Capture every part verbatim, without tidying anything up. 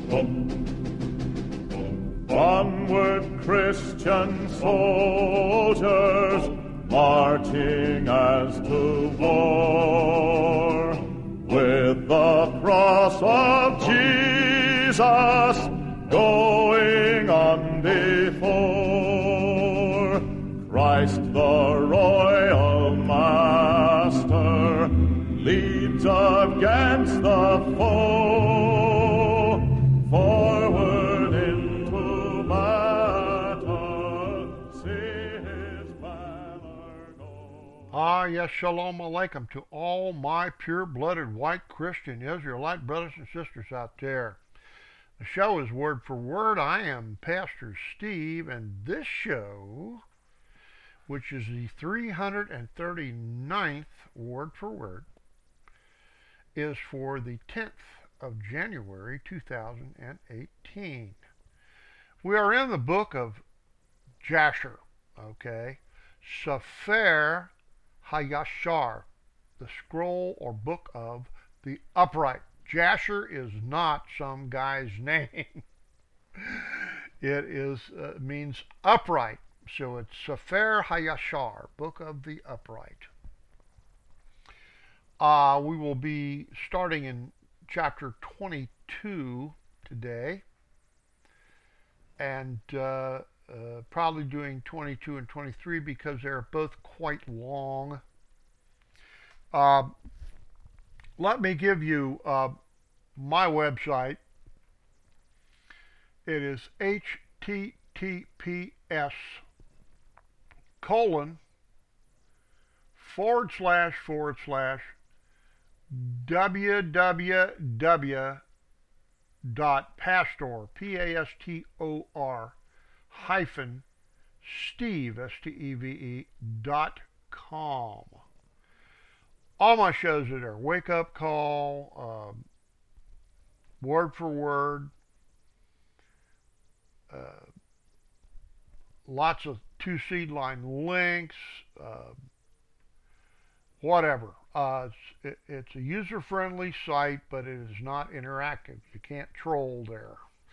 Onward, Christian soldiers, marching as to war, with the cross of Jesus going on before. Christ the royal master leads against the foe, forward into battle, see his banner go. Ah, yes, shalom aleichem to all my pure-blooded white Christian Israelite brothers and sisters out there. The show is Word for Word. I am Pastor Steve, and this show, which is the three hundred thirty-ninth Word for Word, is for the tenth of January two thousand eighteen. We are in the book of Jasher, okay? Sefer HaYashar, the scroll or book of the upright. Jasher is not some guy's name. It is uh, means upright. So it's Sefer HaYashar, book of the upright. Uh, we will be starting in chapter twenty-two today, and uh, uh, probably doing twenty-two and twenty-three because they're both quite long. Uh, let me give you uh, my website. It is H T T P S colon forward slash forward slash www dot pastor, P A S T O R, hyphen Steve, S T E V E, dot com. All my shows are there. Wake Up Call, um, Word for Word, uh, lots of two seed line links, uh, whatever. Uh, it's, it, it's a user-friendly site, but it is not interactive. You can't troll there.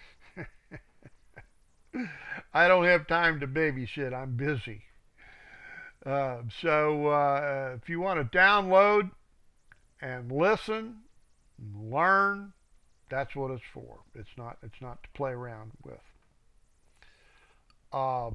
I don't have time to babysit. I'm busy. Uh, so uh, if you want to download and listen, and learn, that's what it's for. It's not. It's not to play around with. Uh,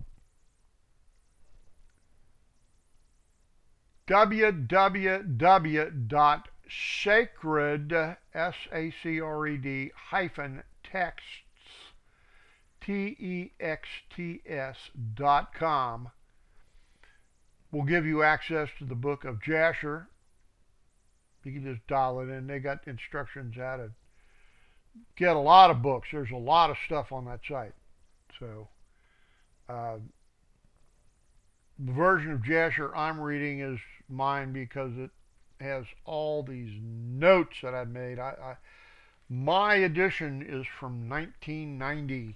www dot sacred, S A C R E D, hyphen texts, T E X T S, dot com will give you access to the book of Jasher. You can just dial it in. They got instructions how to get a lot of books. There's a lot of stuff on that site. So, uh, the version of Jasher I'm reading is mine because it has all these notes that I made. I, I my edition is from nineteen ninety,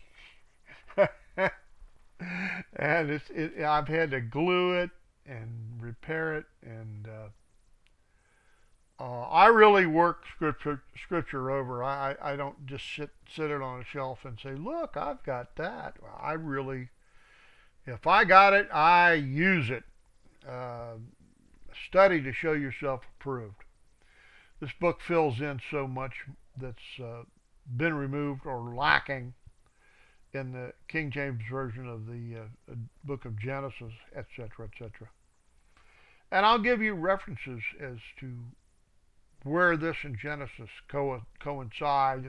and it's it, I've had to glue it and repair it, and uh, uh, I really work scripture scripture over. I, I I don't just sit sit it on a shelf and say, look, I've got that. I really, if I got it, I use it. Uh, study to show yourself approved. This book fills in so much that's uh, been removed or lacking in the King James Version of the uh, book of Genesis, et cetera, et cetera. And I'll give you references as to where this and Genesis co- coincide.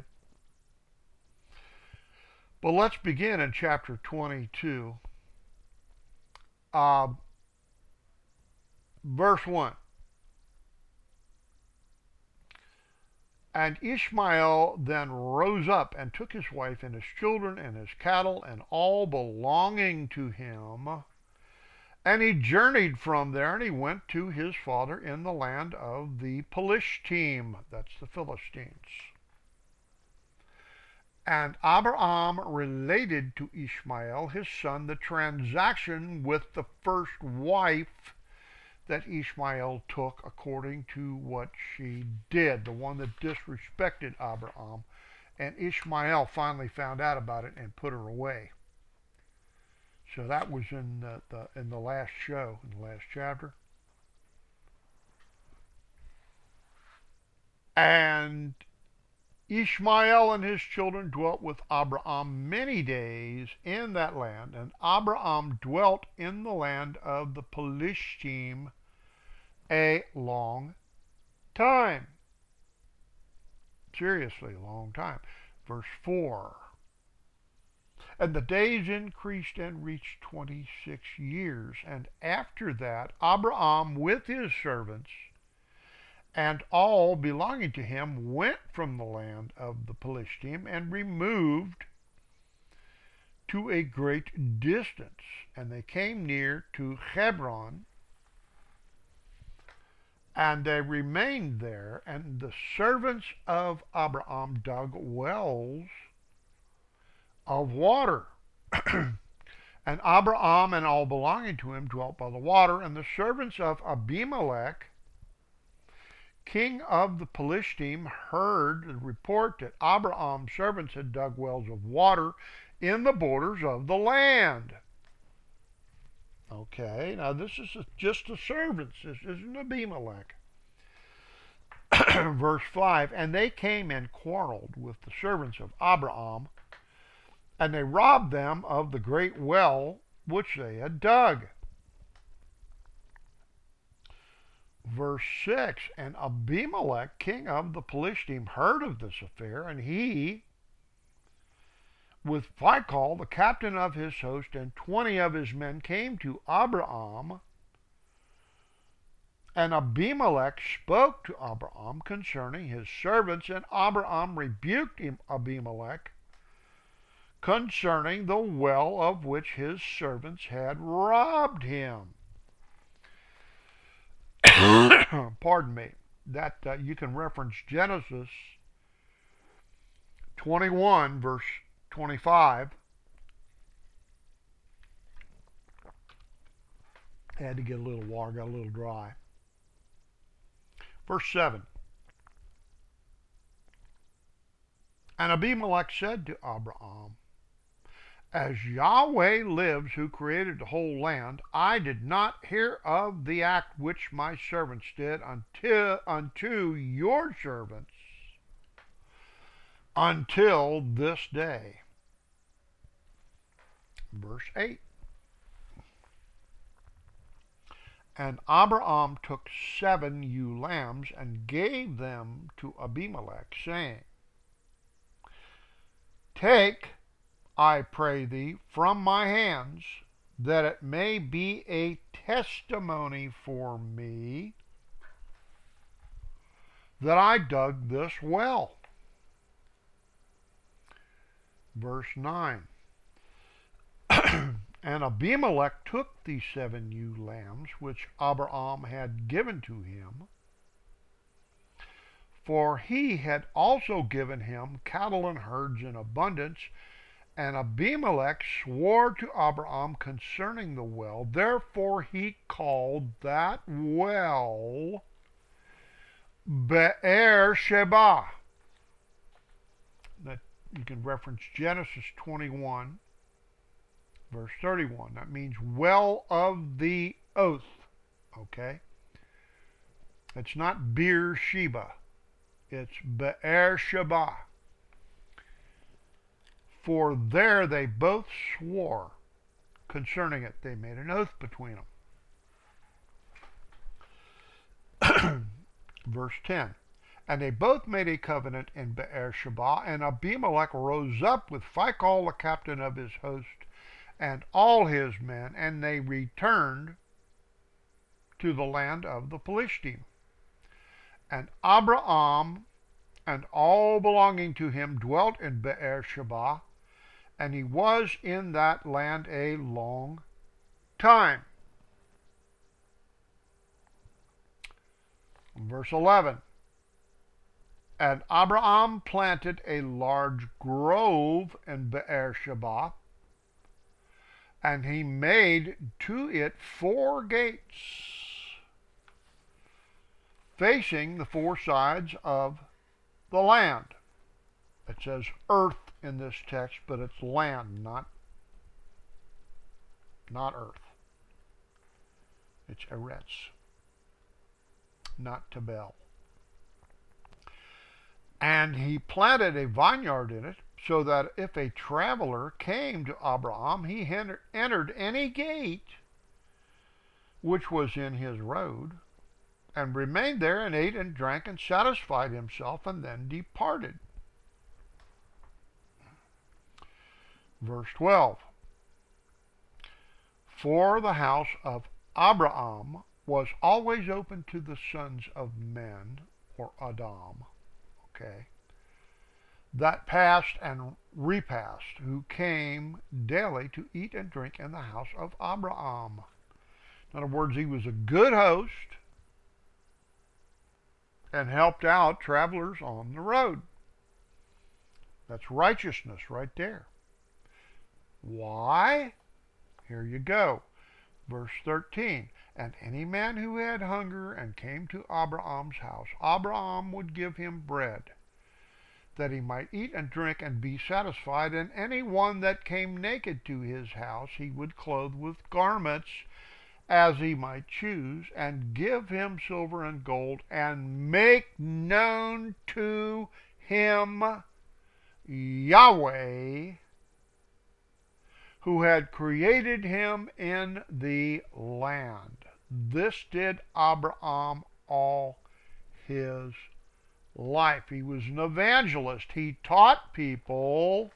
But let's begin in chapter twenty-two. Uh, verse one. And Ishmael then rose up and took his wife and his children and his cattle and all belonging to him. And he journeyed from there, and he went to his father in the land of the Pelishtim. That's the Philistines. And Abraham related to Ishmael, his son, the transaction with the first wife that Ishmael took according to what she did, the one that disrespected Abraham and Ishmael finally found out about it and put her away. So that was in the, the in the last show, in the last chapter. And Ishmael and his children dwelt with Abraham many days in that land, and Abraham dwelt in the land of the Pelishtim a long time. Seriously, a long time. Verse four. And the days increased and reached twenty-six years, and after that Abraham with his servants and all belonging to him went from the land of the Pelishtim and removed to a great distance. And they came near to Hebron, and they remained there. And the servants of Abraham dug wells of water. And Abraham and all belonging to him dwelt by the water. And the servants of Abimelech, king of the Pelishtim, heard the report that Abraham's servants had dug wells of water in the borders of the land. Okay, now this is just the servants. This isn't Abimelech. Verse five, and they came and quarreled with the servants of Abraham, and they robbed them of the great well which they had dug. Verse six, and Abimelech, king of the Pelishtim, heard of this affair, and he, with Phicol, the captain of his host, and twenty of his men, came to Abraham. And Abimelech spoke to Abraham concerning his servants, and Abraham rebuked him, Abimelech, concerning the well of which his servants had robbed him. Pardon me. That uh, you can reference Genesis twenty-one, verse twenty-five. I had to get a little water, got a little dry. Verse seven. And Abimelech said to Abraham, as Yahweh lives, who created the whole land, I did not hear of the act which my servants did until unto your servants until this day. Verse eight. And Abraham took seven ewe lambs and gave them to Abimelech, saying, take, I pray thee, from my hands, that it may be a testimony for me that I dug this well. Verse nine. And Abimelech took the seven ewe lambs which Abraham had given to him, for he had also given him cattle and herds in abundance. And Abimelech swore to Abraham concerning the well. Therefore he called that well Be'er Sheba. That you can reference Genesis twenty-one, verse thirty-one. That means well of the oath. Okay? It's not Beer Sheba. It's Be'er Sheba. For there they both swore concerning it. They made an oath between them. Verse ten. And they both made a covenant in Be'er Sheba, and Abimelech rose up with Phicol, the captain of his host, and all his men, and they returned to the land of the Pelishtim. And Abraham and all belonging to him dwelt in Be'er Sheba, and he was in that land a long time. Verse eleven. And Abraham planted a large grove in Be'er Sheba, and he made to it four gates, facing the four sides of the land. It says earth in this text, but it's land, not, not earth. It's Eretz, not Tabel. And he planted a vineyard in it, so that if a traveler came to Abraham, he entered any gate which was in his road, and remained there, and ate and drank, and satisfied himself, and then departed. Verse twelve. For the house of Abraham was always open to the sons of men, or Adam, okay, that passed and repassed, who came daily to eat and drink in the house of Abraham. In other words, he was a good host and helped out travelers on the road. That's righteousness right there. Why? Here you go. Verse thirteen. And any man who had hunger and came to Abraham's house, Abraham would give him bread, that he might eat and drink and be satisfied. And any one that came naked to his house, he would clothe with garments as he might choose, and give him silver and gold, and make known to him Yahweh, who had created him in the land. This did Abraham all his life. He was an evangelist. He taught people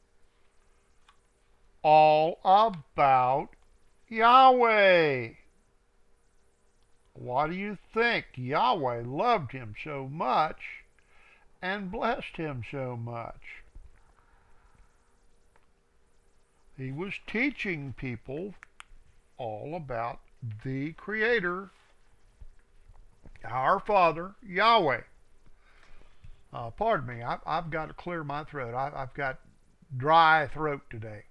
all about Yahweh. Why do you think Yahweh loved him so much and blessed him so much? He was teaching people all about the Creator, our Father, Yahweh. Uh, pardon me, I, I've got to clear my throat. I, I've got dry throat today.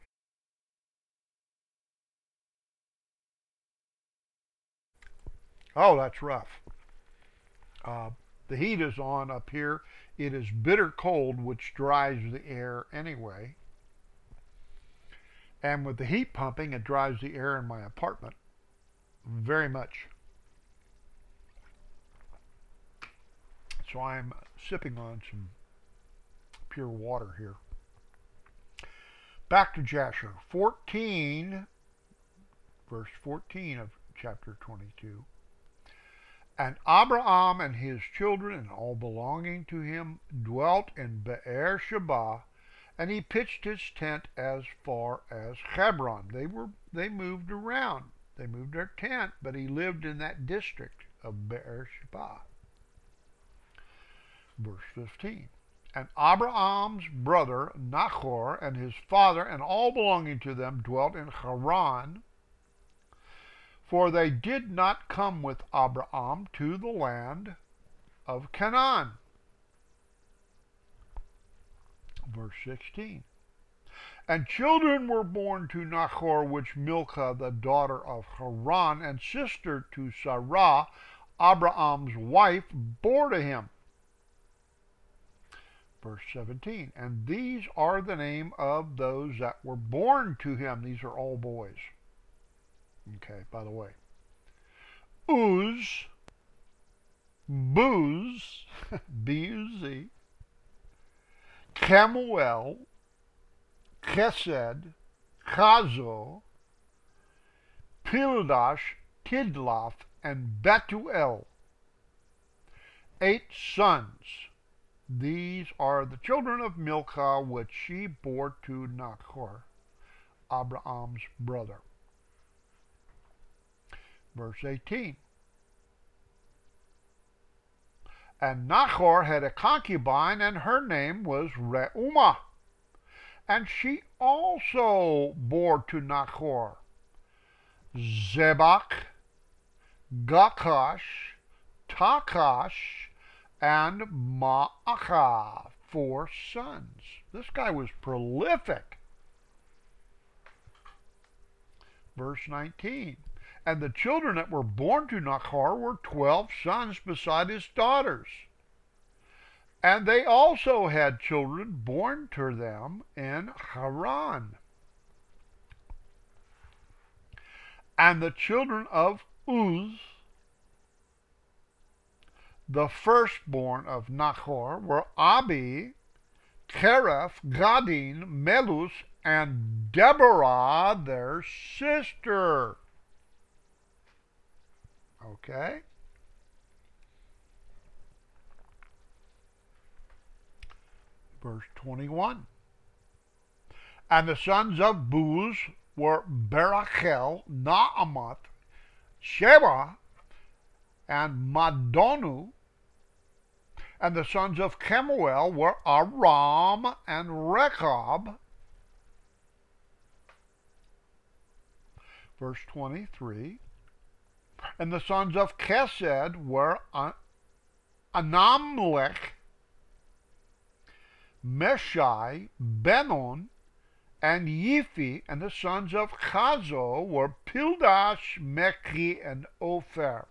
Oh, that's rough. Uh, the heat is on up here. It is bitter cold, which dries the air anyway. And with the heat pumping, it dries the air in my apartment very much. So I'm sipping on some pure water here. Back to Jasher. fourteen, verse fourteen of chapter twenty-two. And Abraham and his children and all belonging to him dwelt in Be'er Sheba, and he pitched his tent as far as Hebron. They were they moved around. They moved their tent, but he lived in that district of Be'er Sheba. Verse fifteen. And Abraham's brother Nachor and his father and all belonging to them dwelt in Haran, for they did not come with Abraham to the land of Canaan. Verse sixteen. And children were born to Nachor, which Milcah, the daughter of Haran, and sister to Sarah, Abraham's wife, bore to him. Verse seventeen. And these are the name of those that were born to him. These are all boys. Okay, by the way. Uz, Buz, B U Z, Kemuel, Chesed, Chazo, Pildash, Tidlaf, and Betuel. Eight sons. These are the children of Milcah, which she bore to Nachor, Abraham's brother. Verse eighteen. And Nachor had a concubine, and her name was Reumah. And she also bore to Nachor Zebach, Gakash, Takash, and Maachah, four sons. This guy was prolific. Verse nineteen. And the children that were born to Nachor were twelve sons beside his daughters. And they also had children born to them in Haran. And the children of Uz, the firstborn of Nachor, were Abi, Kereth, Gadin, Melus, and Deborah, their sister. Okay? Verse twenty-one. And the sons of Buz were Berachel, Naamath, Sheba, and Madonu. And the sons of Kemuel were Aram and Rechab. Verse twenty-three. And the sons of Kesed were Anamlech, Meshai, Benon, and Yiphi. And the sons of Chazo were Pildash, Mekhi, and Ophir.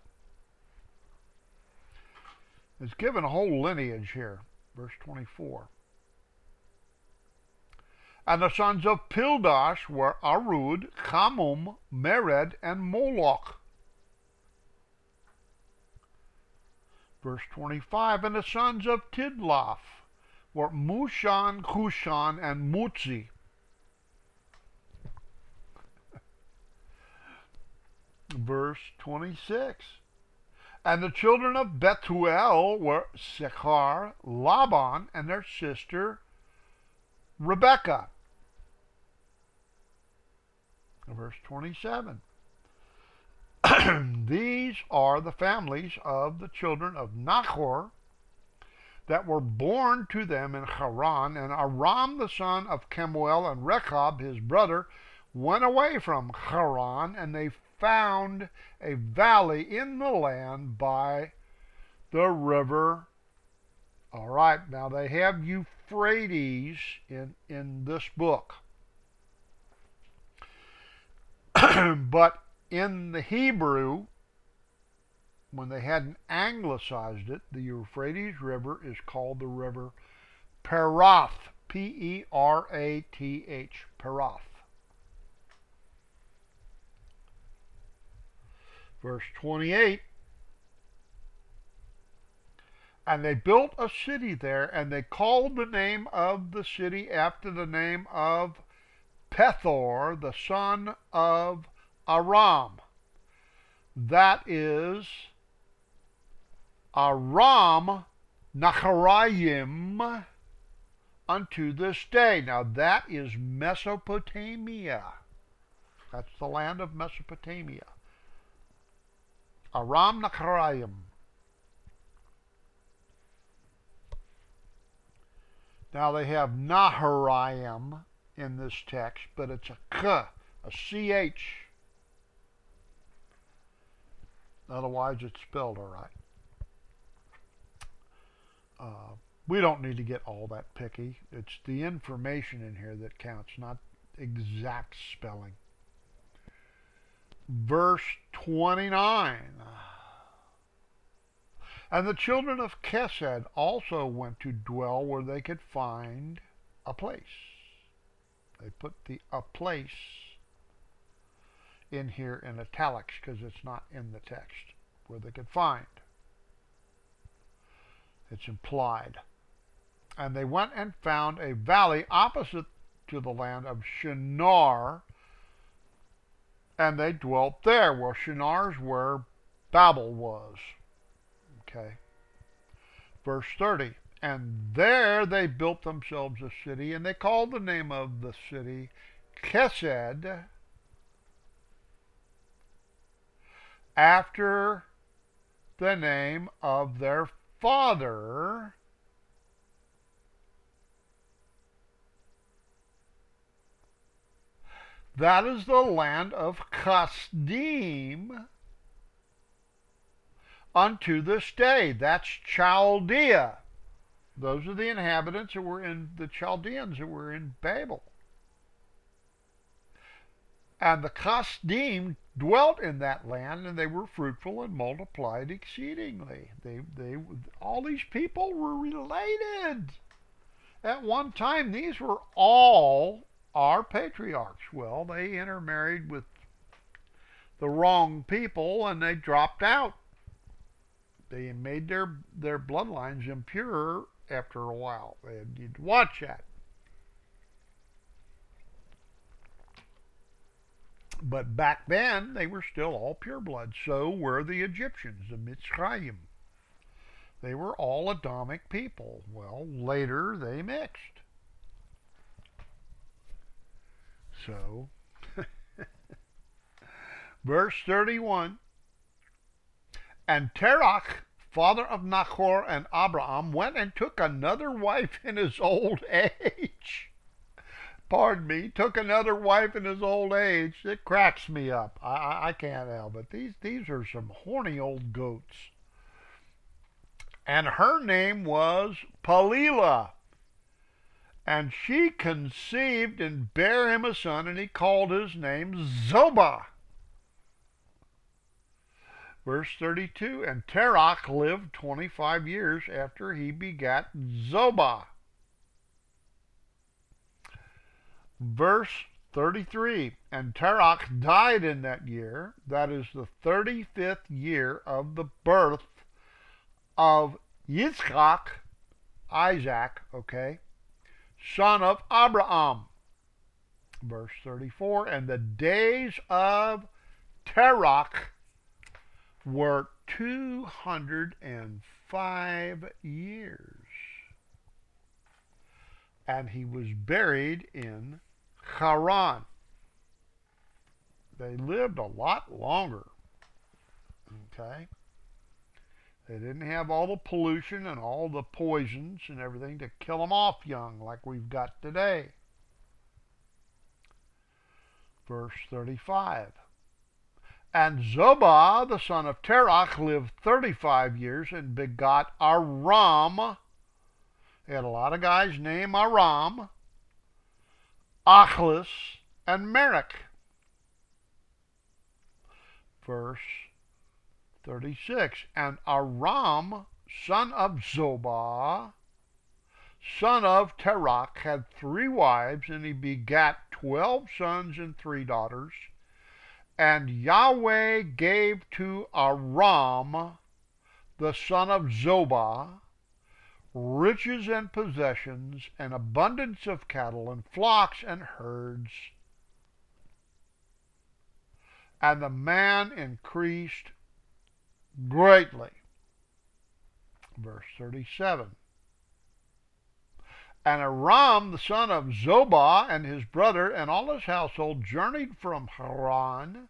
It's given a whole lineage here. Verse twenty-four. And the sons of Pildash were Arud, Chamum, Mered, and Moloch. Verse twenty-five. And the sons of Tidlaph were Mushan, Cushan, and Mutzi. Verse twenty-six. And the children of Bethuel were Sechar, Laban, and their sister Rebekah. Verse twenty-seven. These are the families of the children of Nachor that were born to them in Haran. And Aram, the son of Kemuel, and Rechab, his brother, went away from Haran, and they found a valley in the land by the river. All right, now they have Euphrates in, in this book. But in the Hebrew, when they hadn't anglicized it, the Euphrates River is called the river Perath, P E R A T H, Perath. Verse twenty-eight. And they built a city there, and they called the name of the city after the name of Pethor, the son of Aram. That is Aram Nacharaim unto this day. Now that is Mesopotamia. That's the land of Mesopotamia. Aram Nacharaim. Now they have Naharaim in this text, but it's a K, a C H. Otherwise it's spelled all right. Uh, we don't need to get all that picky. It's the information in here that counts, not exact spelling. Verse twenty-nine. And the children of Kesed also went to dwell where they could find a place. They put the a place in here in italics because it's not in the text. Where they could find. It's implied. And they went and found a valley opposite to the land of Shinar, and they dwelt there. Well, Shinar's where Babel was. Okay. Verse thirty. And there they built themselves a city, and they called the name of the city Kesed, after the name of their father, that is the land of Kasdim unto this day. That's Chaldea. Those are the inhabitants that were in, the Chaldeans that were in Babel. And the Kasdim dwelt in that land, and they were fruitful and multiplied exceedingly. They, they, all these people were related. At one time, these were all our patriarchs. Well, they intermarried with the wrong people, and they dropped out. They made their, their bloodlines impure after a while. They had to watch that. But back then, they were still all pureblood. So were the Egyptians, the Mitzrayim. They were all Adamic people. Well, later they mixed. So, verse thirty-one, and Terach, father of Nachor and Abraham, went and took another wife in his old age. Pardon me, took another wife in his old age. It cracks me up. I, I, I can't help it. These, these are some horny old goats. And her name was Palilah. And she conceived and bare him a son, and he called his name Zobah. Verse thirty-two, and Terach lived twenty-five years after he begat Zobah. Verse thirty-three, and Terach died in that year, that is the thirty-fifth year of the birth of Yitzchak, Isaac, okay, son of Abraham. Verse thirty-four, and the days of Terach were two hundred five years, and he was buried in Haran. They lived a lot longer, okay? They didn't have all the pollution and all the poisons and everything to kill them off young like we've got today. Verse thirty-five. And Zobah, the son of Terach, lived thirty-five years and begot Aram. They had a lot of guys named Aram, Achlis, and Merek. Verse thirty-six. And Aram, son of Zobah, son of Terach, had three wives, and he begat twelve sons and three daughters. And Yahweh gave to Aram, the son of Zobah, riches and possessions, and abundance of cattle, and flocks and herds. And the man increased greatly. Verse thirty-seven. And Aram, the son of Zobah, and his brother, and all his household journeyed from Haran,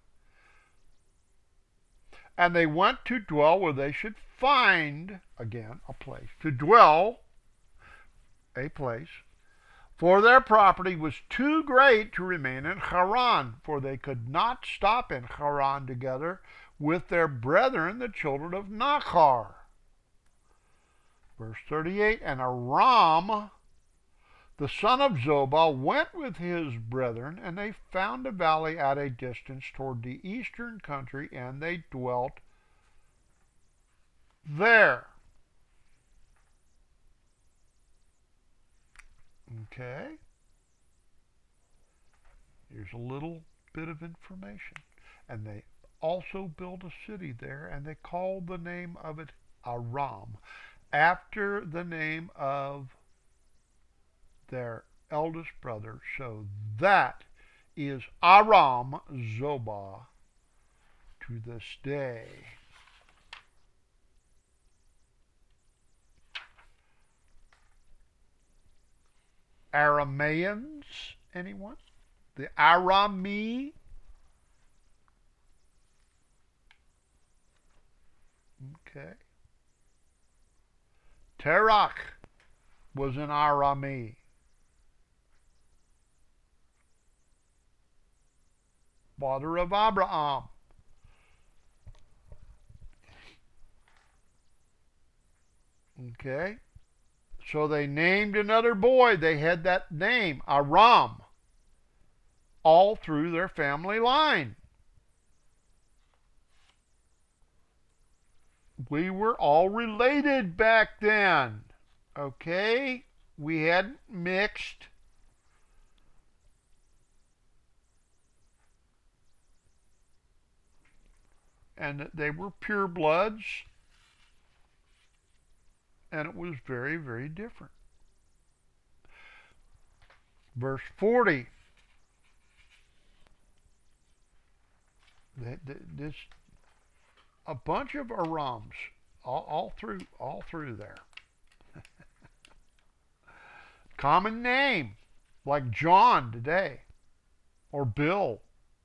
and they went to dwell where they should find, again, a place, to dwell, a place, for their property was too great to remain in Haran, for they could not stop in Haran together with their brethren, the children of Nachar. Verse thirty-eight, and Aram, the son of Zobah, went with his brethren, and they found a valley at a distance toward the eastern country, and they dwelt there. Okay. Here's a little bit of information. And they also built a city there, and they called the name of it Aram, after the name of their eldest brother. So that is Aram Zobah to this day. Arameans, anyone? The Arami? Okay. Terach was an Arami. Father of Abraham. Okay. So they named another boy. They had that name, Aram. all through their family line. We were all related back then. Okay? We hadn't mixed. And they were purebloods. And it was very, very different. Verse forty. This a bunch of Arams all, all through all through there. Common name, like John today, or Bill.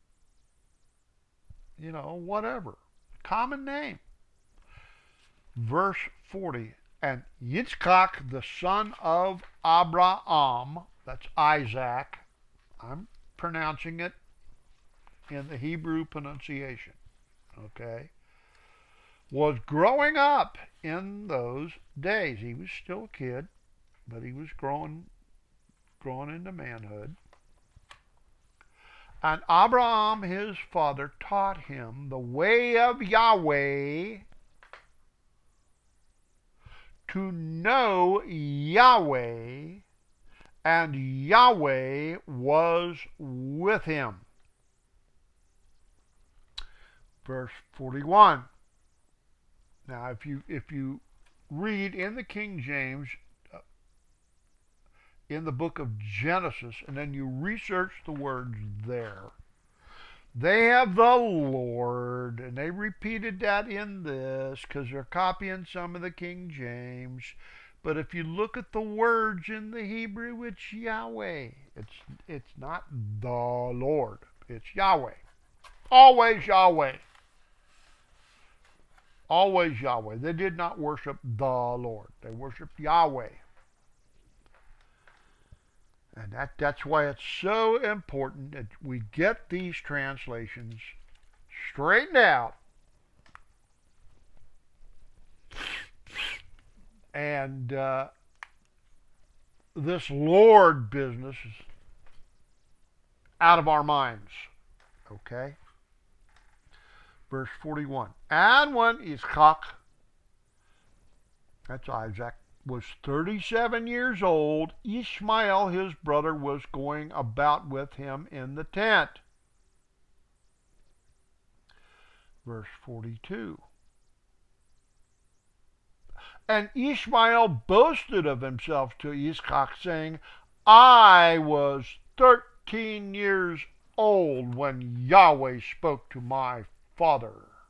You know, whatever. Common name. Verse forty. And Yitzchak, the son of Abraham, that's Isaac, I'm pronouncing it in the Hebrew pronunciation, okay, was growing up in those days. He was still a kid, but he was growing, growing into manhood. And Abraham, his father, taught him the way of Yahweh, to know Yahweh, and Yahweh was with him. Verse forty-one. Now, if you if you read in the King James, uh, in the book of Genesis, and then you research the words there, they have the Lord, and they repeated that in this because they're copying some of the King James. But if you look at the words in the Hebrew, it's Yahweh. It's it's not the Lord. It's Yahweh. Always Yahweh. Always Yahweh. They did not worship the Lord. They worshiped Yahweh. And that, that's why it's so important that we get these translations straightened out. And uh, this Lord business is out of our minds. Okay? Verse forty-one. And when Yitzchak, that's Isaac, was thirty-seven years old, Ishmael, his brother, was going about with him in the tent. Verse forty-two. And Ishmael boasted of himself to Yitzchak, saying, I was thirteen years old when Yahweh spoke to my father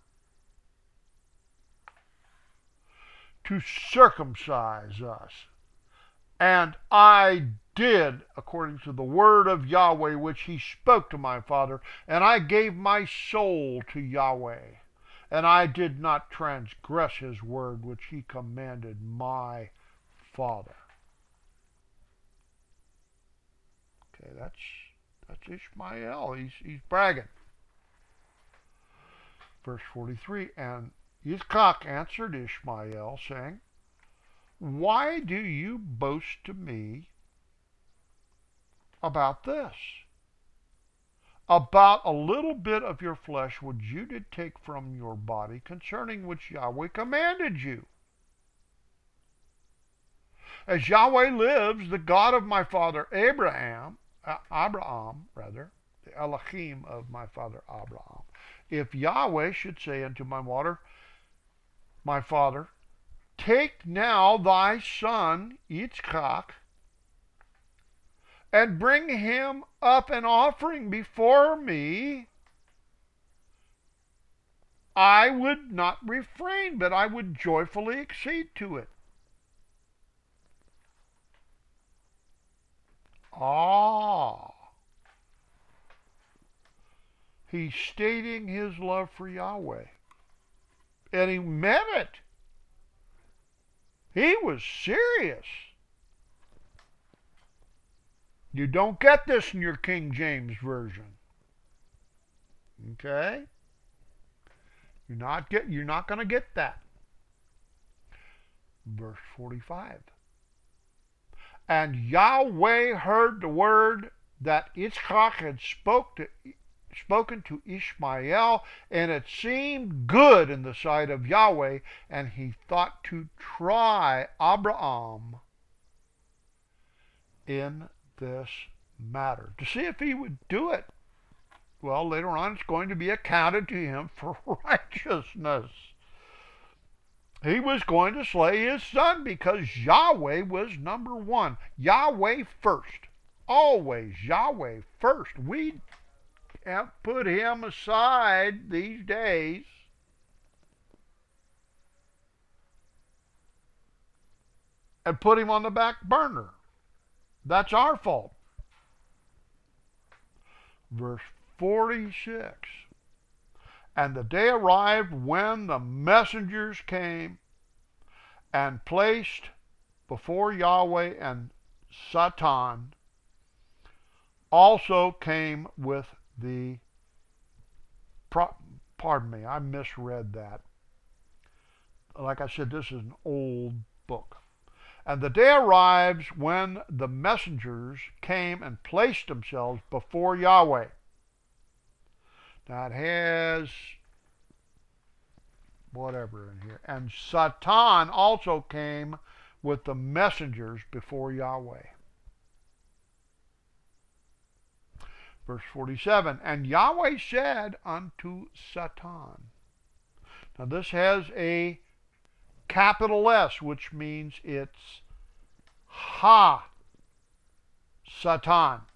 to circumcise us. And I did according to the word of Yahweh which he spoke to my father, and I gave my soul to Yahweh, and I did not transgress his word which he commanded my father. Okay, that's that's Ishmael. He's he's bragging. Verse forty-three, and Yitzchak answered Ishmael, saying, why do you boast to me about this? About a little bit of your flesh which you did take from your body, concerning which Yahweh commanded you. As Yahweh lives, the God of my father Abraham, uh, Abraham, rather, the Elohim of my father Abraham, if Yahweh should say unto my water, my father, take now thy son Yitzchak, and bring him up an offering before me, I would not refrain, but I would joyfully accede to it. Ah. He's stating his love for Yahweh. And he meant it. He was serious. You don't get this in your King James Version. Okay? You're not get you're not going to get that. Verse forty-five. And Yahweh heard the word that Yitzchak had spoke to, spoken to Ishmael, and it seemed good in the sight of Yahweh, and he thought to try Abraham in this matter, to see if he would do it. Well, later on it's going to be accounted to him for righteousness. He was going to slay his son because Yahweh was number one. Yahweh first. Always Yahweh first. We have put him aside these days. And put him on the back burner. That's our fault. Verse forty-six. And the day arrived when the messengers came and placed before Yahweh, and Satan also came with the, pardon me, I misread that. Like I said, this is an old book. And the day arrives when the messengers came and placed themselves before Yahweh. Now it has whatever in here. And Satan also came with the messengers before Yahweh. Verse forty-seven. And Yahweh said unto Satan. Now this has a capital S, which means it's Ha Satan.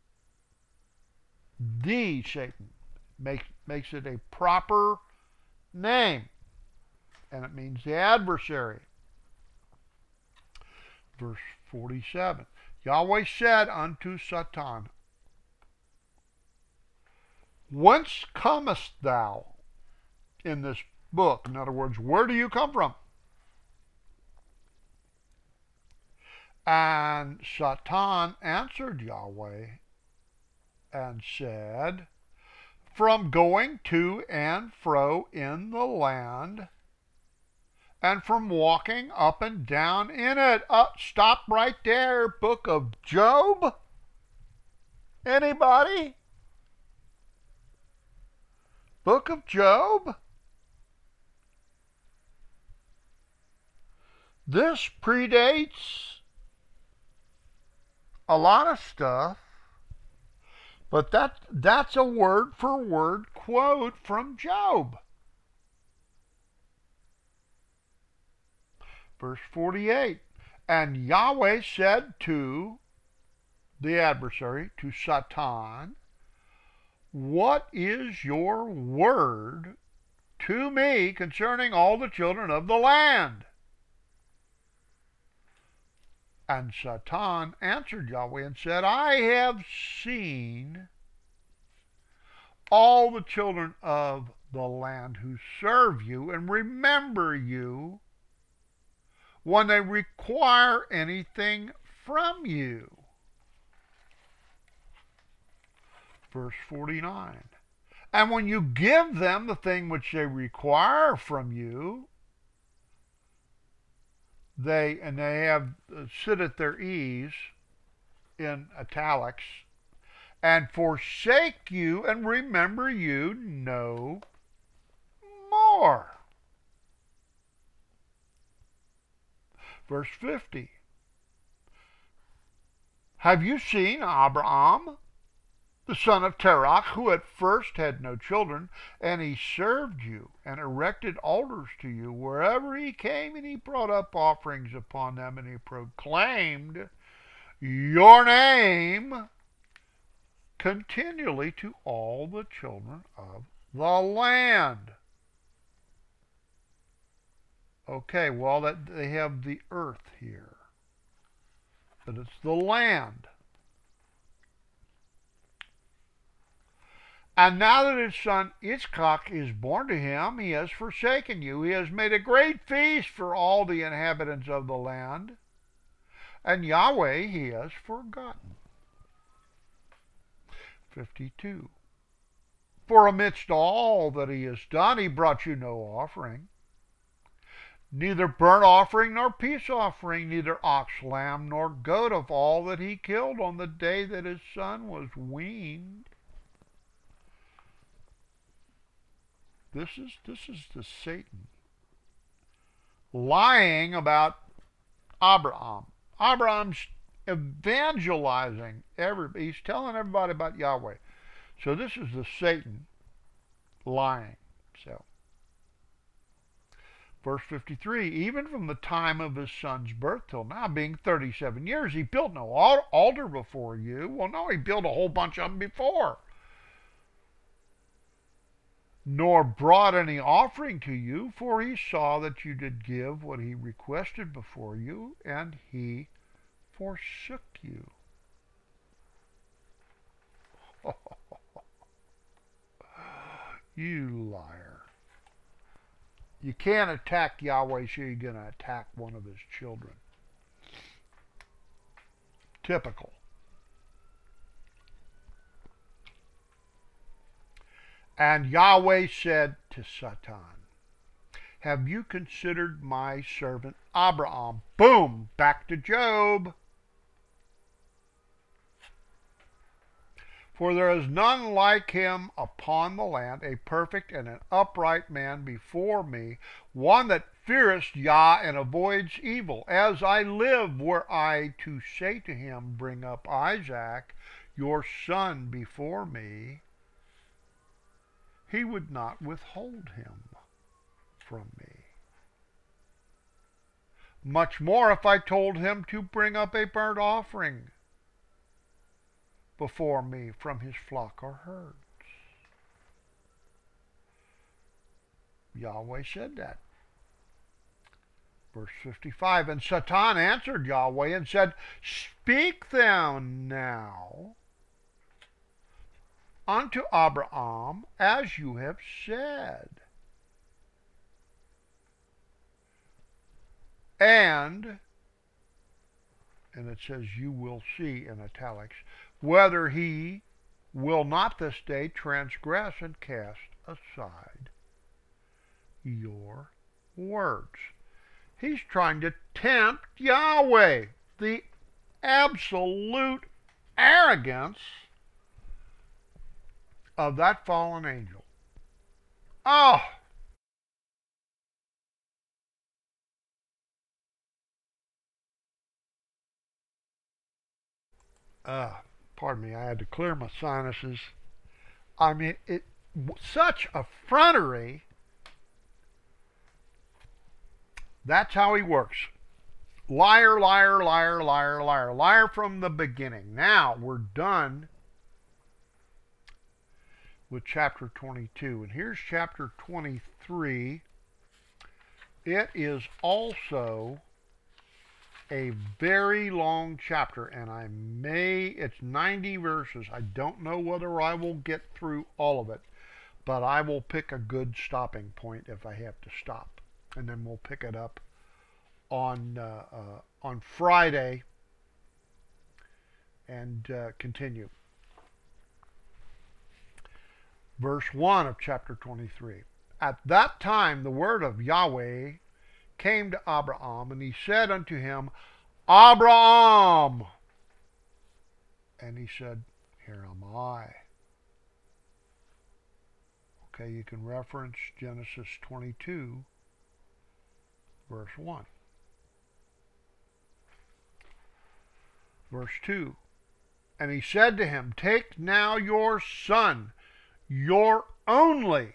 The Satan. Makes, makes it a proper name. And it means the adversary. Verse forty-seven. Yahweh said unto Satan, Whence comest thou in this book? In other words, where do you come from? And Satan answered Yahweh and said, From going to and fro in the land, and from walking up and down in it. Uh, stop right there, book of Job. Anybody? Book of Job? This predates a lot of stuff, but that, that's a word-for-word quote from Job. Verse forty-eight. And Yahweh said to the adversary, to Satan, What is your word to me concerning all the children of the land? And Satan answered Yahweh and said, I have seen all the children of the land who serve you and remember you when they require anything from you. Verse forty-nine. And when you give them the thing which they require from you, they, and they have uh, sit at their ease, in italics, and forsake you and remember you no more. Verse fifty. Have you seen Abraham, the son of Terach, who at first had no children, and he served you and erected altars to you wherever he came, and he brought up offerings upon them, and he proclaimed your name continually to all the children of the land. Okay, well, that they have the earth here, but it's the land. And now that his son Yitzchak is born to him, he has forsaken you. He has made a great feast for all the inhabitants of the land, and Yahweh he has forgotten. fifty-two. For amidst all that he has done, he brought you no offering. neither burnt offering nor peace offering, neither ox, lamb, nor goat of all that he killed on the day that his son was weaned. This is this is the Satan lying about Abraham. Abraham's evangelizing everybody. He's telling everybody about Yahweh. So this is the Satan lying. So, verse fifty-three, even from the time of his son's birth till now, being thirty-seven years, he built no altar before you. Well, no, he built a whole bunch of them before. Nor brought any offering to you, for he saw that you did give what he requested before you, and he forsook you. You liar. You can't attack Yahweh, so you're going to attack one of his children. Typical. And Yahweh said to Satan, have you considered my servant Abraham? Boom, back to Job. For there is none like him upon the land, a perfect and an upright man before me, one that feareth Yah and avoids evil. As I live, were I to say to him, bring up Isaac, your son, before me, he would not withhold him from me. Much more if I told him to bring up a burnt offering before me from his flock or herds. Yahweh said that. Verse fifty-five, and Satan answered Yahweh and said, speak thou now unto Abraham as you have said. And, and it says you will see in italics, whether he will not this day transgress and cast aside your words. He's trying to tempt Yahweh. The absolute arrogance of that fallen angel. Oh! Uh, pardon me, I had to clear my sinuses. I mean, it such effrontery. That's how he works. Liar, liar, liar, liar, liar. Liar from the beginning. Now, we're done with chapter twenty-two. And here's chapter twenty-three. It is also a very long chapter, and I may, it's ninety verses. I don't know whether I will get through all of it, but I will pick a good stopping point if I have to stop. And then we'll pick it up on uh, uh, on Friday and uh, continue. Verse one of chapter twenty-three. At that time the word of Yahweh came to Abraham, and he said unto him, Abraham! And he said, here am I. Okay, you can reference Genesis twenty-two, verse one. Verse two. And he said to him, take now your son, your only.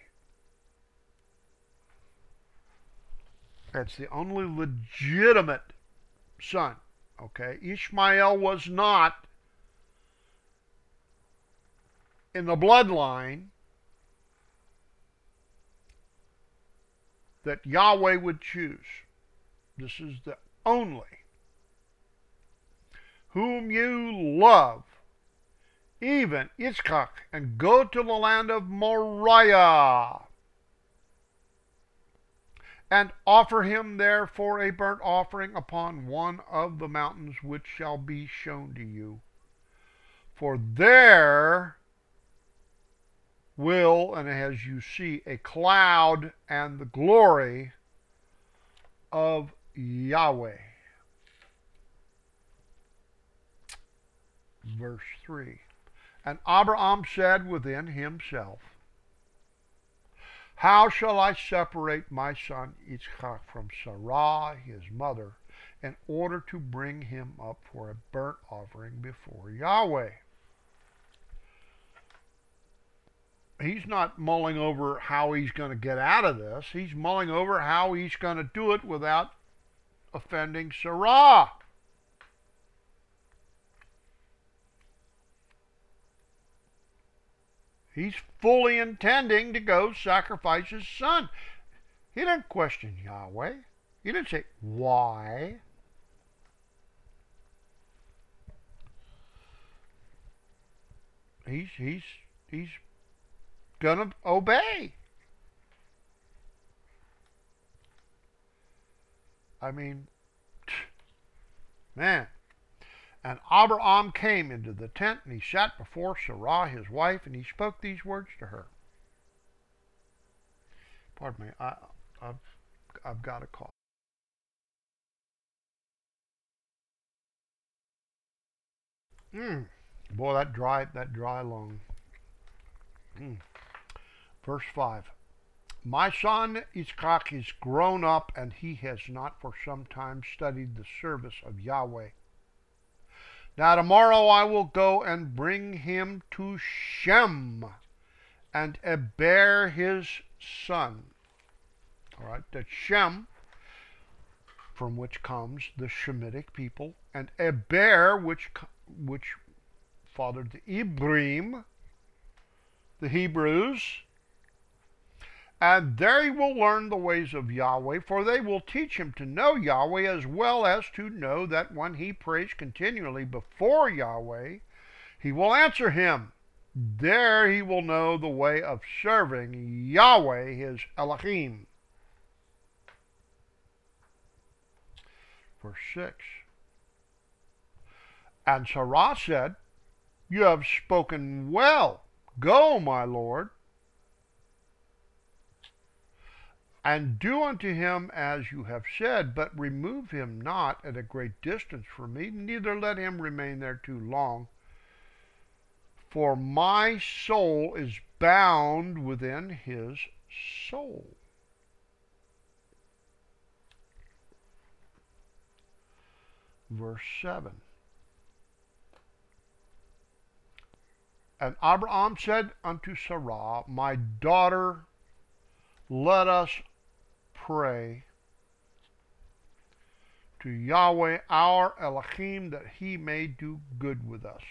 That's the only legitimate son. Okay, Ishmael was not in the bloodline that Yahweh would choose. This is the only. Whom you love, even Yitzchak, and go to the land of Moriah, and offer him there for a burnt offering upon one of the mountains which shall be shown to you. For there will, and as you see, a cloud and the glory of Yahweh. Verse three. And Abraham said within himself, how shall I separate my son Yitzchak from Sarah, his mother, in order to bring him up for a burnt offering before Yahweh? He's not mulling over how he's going to get out of this. He's mulling over how he's going to do it without offending Sarah. He's fully intending to go sacrifice his son. He didn't question Yahweh. He didn't say, why? He's, he's, he's going to obey. I mean, man. And Abraham came into the tent, and he sat before Sarah, his wife, and he spoke these words to her. Pardon me, I, I've, I've got a cough. Mm. Boy, that dry, that dry lung. Mm. Verse five. My son Yitzchak is grown up, and he has not for some time studied the service of Yahweh. Now tomorrow I will go and bring him to Shem, and Eber his son. All right, that's Shem, from which comes the Shemitic people, and Eber, which which fathered the Ibrim, the Hebrews. And there he will learn the ways of Yahweh, for they will teach him to know Yahweh, as well as to know that when he prays continually before Yahweh, he will answer him. There he will know the way of serving Yahweh, his Elohim. Verse six. And Sarah said, you have spoken well. Go, my Lord, and do unto him as you have said, but remove him not at a great distance from me, neither let him remain there too long. For my soul is bound within his soul. Verse seven. And Abraham said unto Sarah, my daughter, let us pray to Yahweh our Elohim, that he may do good with us.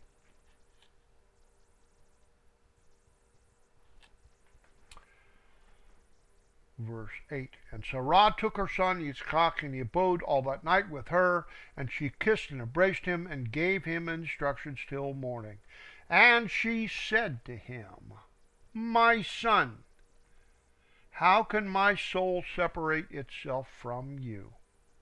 Verse eight. And Sarah took her son Yitzchak, and he abode all that night with her, and she kissed and embraced him, and gave him instructions till morning. And she said to him, my son, how can my soul separate itself from you?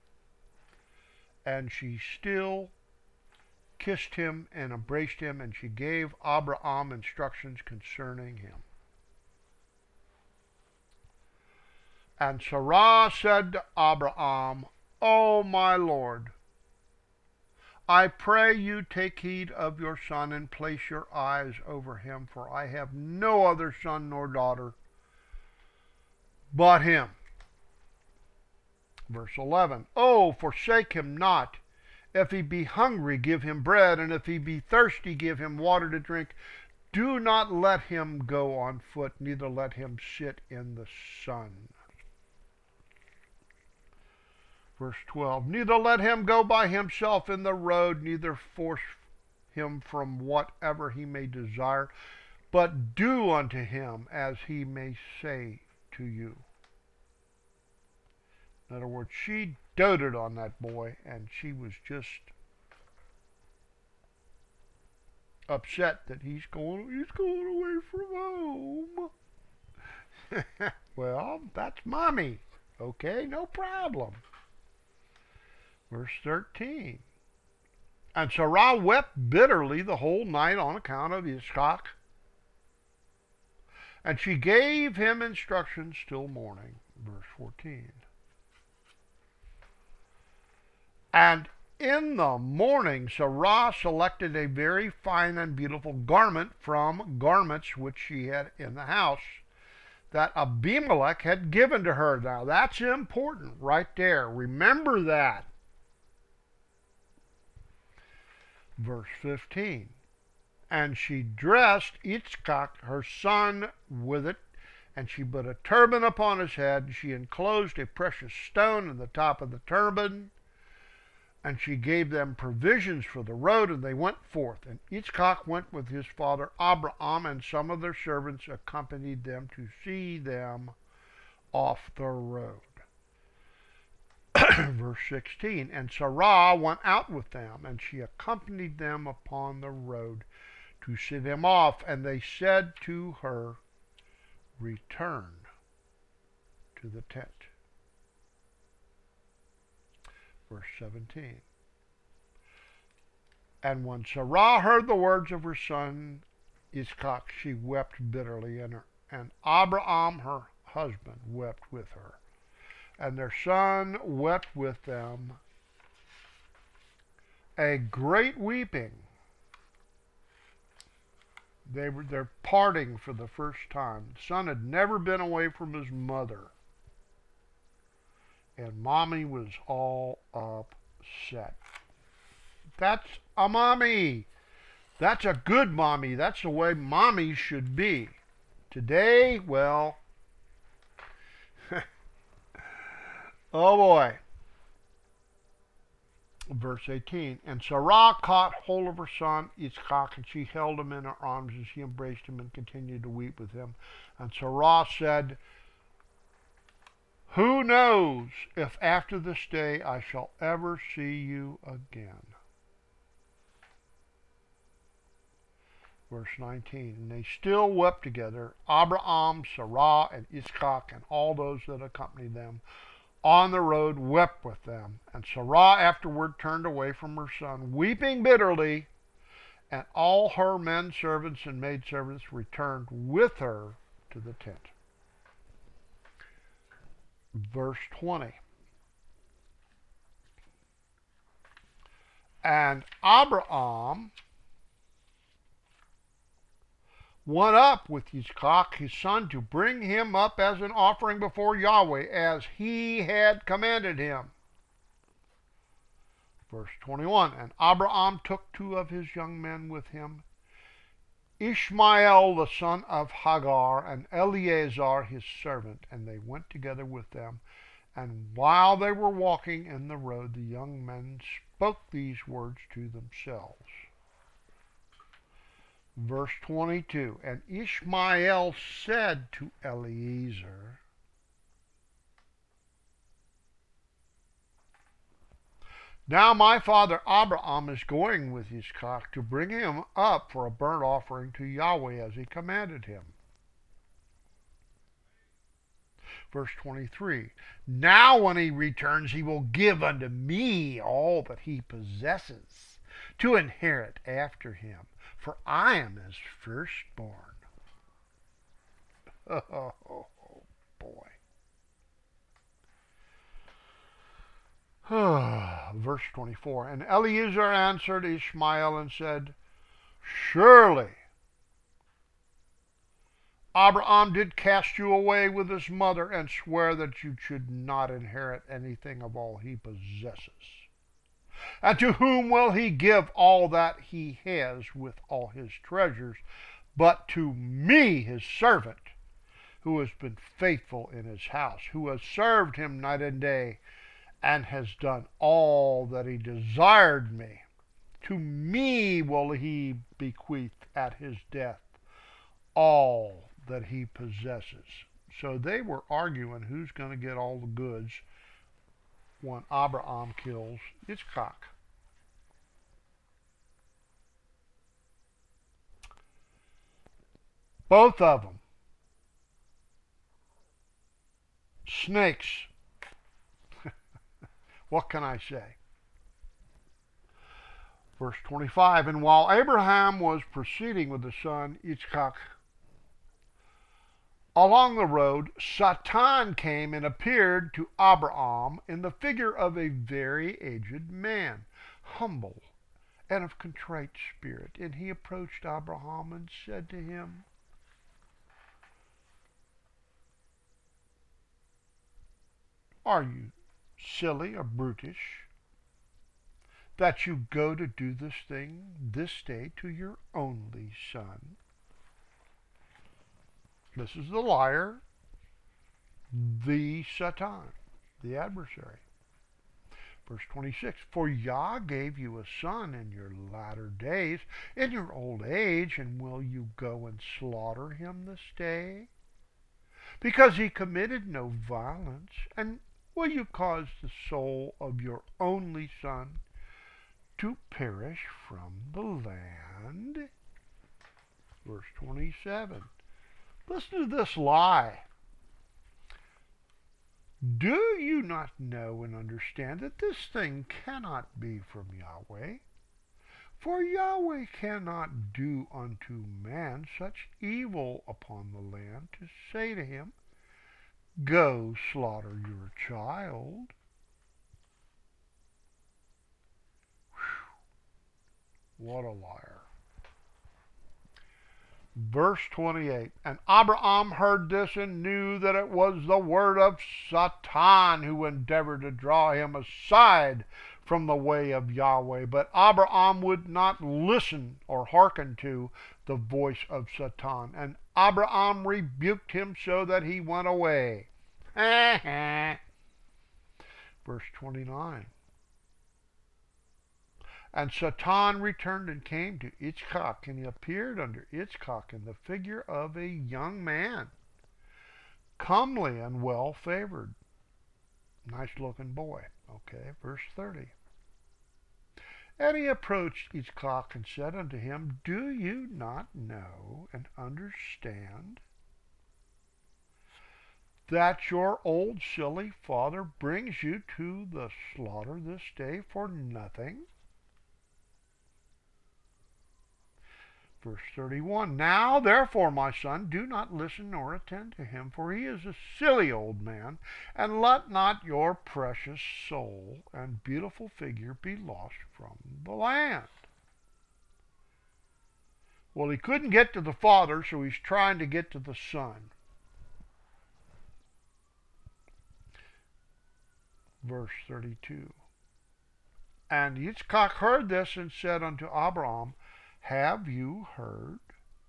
And she still kissed him and embraced him, and she gave Abraham instructions concerning him. And Sarah said to Abraham, O my Lord, I pray you take heed of your son, and place your eyes over him, for I have no other son nor daughter but him. Verse eleven. Oh, forsake him not. If he be hungry, give him bread, and if he be thirsty, give him water to drink. Do not let him go on foot, neither let him sit in the sun. Verse twelve. Neither let him go by himself in the road, neither force him from whatever he may desire, but do unto him as he may say to you. In other words, she doted on that boy, and she was just upset that he's going he's going away from home. Well, that's mommy. Okay, no problem. Verse thirteen. And Sarah wept bitterly the whole night on account of Yitzchak. And she gave him instructions till morning. Verse fourteen. And in the morning Sarah selected a very fine and beautiful garment from garments which she had in the house that Abimelech had given to her. Now that's important right there. Remember that. Verse fifteen. And she dressed Yitzchak, her son, with it, and she put a turban upon his head, and she enclosed a precious stone in the top of the turban, and she gave them provisions for the road, and they went forth. And Yitzchak went with his father Abraham, and some of their servants accompanied them to see them off the road. Verse sixteen. And Sarah went out with them, and she accompanied them upon the road to see them off. And they said to her, Return to the tent. Verse seventeen. And when Sarah heard the words of her son Yitzchak, she wept bitterly, and, her, and Abraham, her husband, wept with her. And their son wept with them, a great weeping. They were, they're parting for the first time. The son had never been away from his mother. And mommy was all upset. That's a mommy. That's a good mommy. That's the way mommies should be. Today, well, oh boy. Verse eighteen. And Sarah caught hold of her son Yitzchak, and she held him in her arms, and she embraced him and continued to weep with him. And Sarah said, Who knows if after this day I shall ever see you again? Verse nineteen. And they still wept together, Abraham, Sarah, and Yitzchak, and all those that accompanied them on the road wept with them. And Sarah afterward turned away from her son, weeping bitterly, and all her men servants and maidservants returned with her to the tent. Verse twenty. And Abraham went up with Yitzchak his son to bring him up as an offering before Yahweh, as he had commanded him. Verse twenty-one. And Abraham took two of his young men with him, Ishmael the son of Hagar, and Eleazar his servant, and they went together with them. And while they were walking in the road, the young men spoke these words to themselves. Verse twenty-two. And Ishmael said to Eleazar, Now my father Abraham is going with Yitzchak to bring him up for a burnt offering to Yahweh as he commanded him. Verse twenty-three. Now when he returns, he will give unto me all that he possesses to inherit after him, for I am his firstborn. Oh, boy. Verse twenty-four. And Eleazar answered Ishmael and said, Surely Abraham did cast you away with his mother and swear that you should not inherit anything of all he possesses. And to whom will he give all that he has with all his treasures, but to me, his servant, who has been faithful in his house, who has served him night and day, and has done all that he desired me? To me will he bequeath at his death all that he possesses. So they were arguing who's going to get all the goods when Abraham kills Yitzchak. Both of them. Snakes. What can I say? Verse twenty-five. And while Abraham was proceeding with the son Yitzchak along the road, Satan came and appeared to Abraham in the figure of a very aged man, humble and of contrite spirit. And he approached Abraham and said to him, "Are you silly or brutish that you go to do this thing this day to your only son?" This is the liar, the Satan, the adversary. Verse twenty-six, "For Yah gave you a son in your latter days, in your old age, and will you go and slaughter him this day? Because he committed no violence, and will you cause the soul of your only son to perish from the land?" Verse twenty-seven. Listen to this lie. "Do you not know and understand that this thing cannot be from Yahweh? For Yahweh cannot do unto man such evil upon the land to say to him, 'Go slaughter your child.'" Whew. What a liar. Verse twenty-eight, "And Abraham heard this and knew that it was the word of Satan, who endeavored to draw him aside from the way of Yahweh. But Abraham would not listen or hearken to the voice of Satan. And Abraham rebuked him so that he went away." Verse twenty-nine, "And Satan returned and came to Yitzchak, and he appeared unto Yitzchak in the figure of a young man, comely and well favored." Nice looking boy. Okay, verse thirty. "And he approached Yitzchak and said unto him, Do you not know and understand that your old silly father brings you to the slaughter this day for nothing?" Verse thirty-one, "Now therefore, my son, do not listen nor attend to him, for he is a silly old man, and let not your precious soul and beautiful figure be lost from the land." Well, he couldn't get to the father, so he's trying to get to the son. Verse thirty-two, "And Yitzchak heard this and said unto Abraham, Have you heard,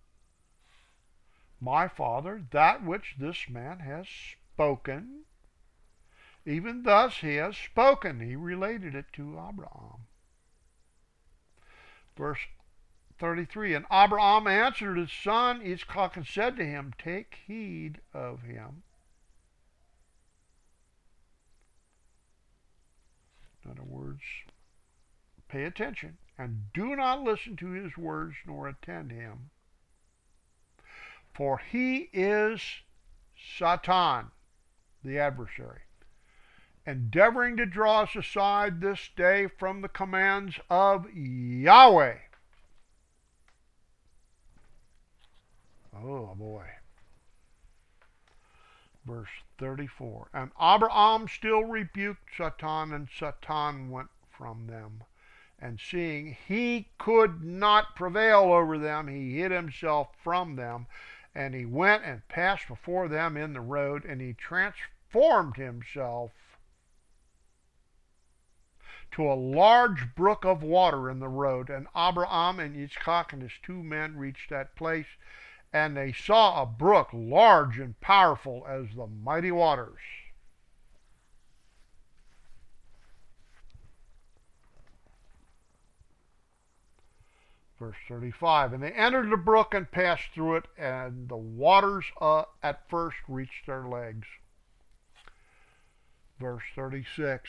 my father, that which this man has spoken? Even thus he has spoken." He related it to Abraham. Verse thirty-three, "And Abraham answered his son Yitzchak and said to him, Take heed of him." In other words, pay attention, and do not listen to his words nor attend him. For he is Satan, the adversary, endeavoring to draw us aside this day from the commands of Yahweh. Oh boy. Verse thirty-four, "And Abraham still rebuked Satan, and Satan went from them. And seeing he could not prevail over them, he hid himself from them. And he went and passed before them in the road, and he transformed himself to a large brook of water in the road. And Abraham and Yitzchak and his two men reached that place, and they saw a brook large and powerful as the mighty waters." Verse thirty-five, "And they entered the brook and passed through it, and the waters uh, at first reached their legs." Verse thirty-six,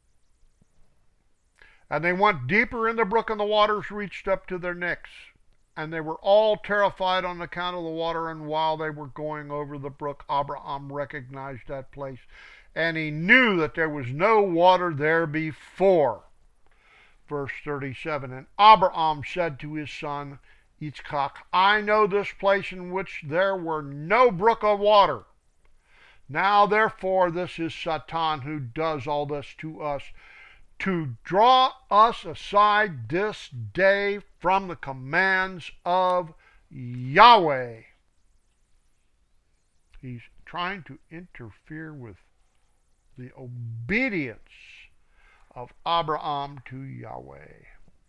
"And they went deeper in the brook, and the waters reached up to their necks. And they were all terrified on account of the water, and while they were going over the brook, Abraham recognized that place, and he knew that there was no water there before." Verse thirty-seven, "And Abraham said to his son Yitzchak, I know this place in which there were no brook of water. Now therefore this is Satan who does all this to us, to draw us aside this day from the commands of Yahweh. He's trying to interfere with the obedience of Abraham to Yahweh.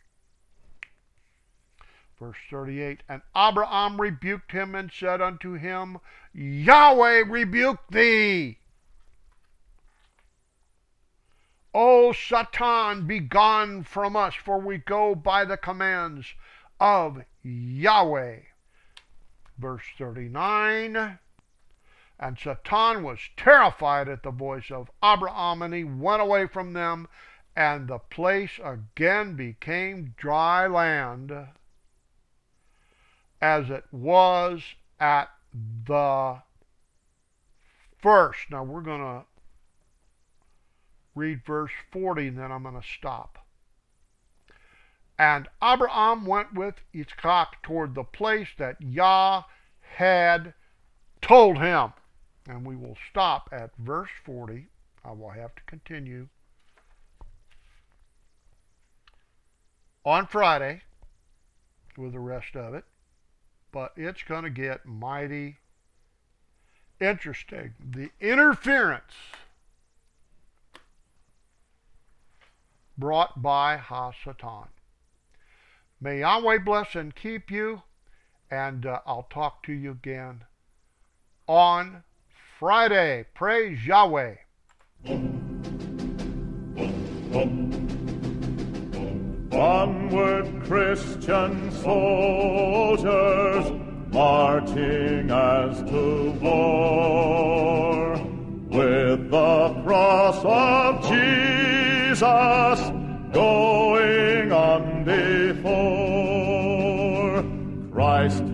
Verse thirty-eight, and Abraham rebuked him and said unto him, Yahweh rebuke thee. O Satan, be gone from us, for we go by the commands of Yahweh. Verse thirty-nine, and Satan was terrified at the voice of Abraham, and he went away from them, and the place again became dry land, as it was at the first. Now we're going to read verse forty, and then I'm going to stop. And Abraham went with Yitzchak toward the place that Yah had told him. And we will stop at verse forty. I will have to continue on Friday with the rest of it. But it's going to get mighty interesting. The interference brought by Ha-Satan. May Yahweh bless and keep you, and uh, I'll talk to you again on Friday. Praise Yahweh. Onward, Christian soldiers, marching as to war, with the cross of Jesus going on before. Christ